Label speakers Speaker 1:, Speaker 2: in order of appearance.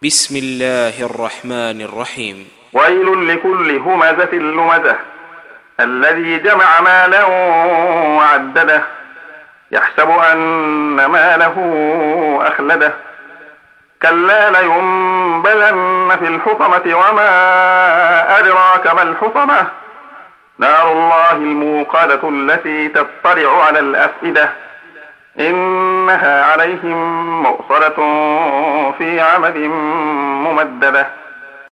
Speaker 1: بسم الله الرحمن الرحيم.
Speaker 2: ويل لكل همزة لمزة الذي جمع مالا وعدده يحسب أن ماله أخلده كلا لينبذن في الحطمة وما أدراك ما الحطمة نار الله الموقدة التي تطلع على الأفئدة إنها عليهم مؤصدة في عمد ممددة.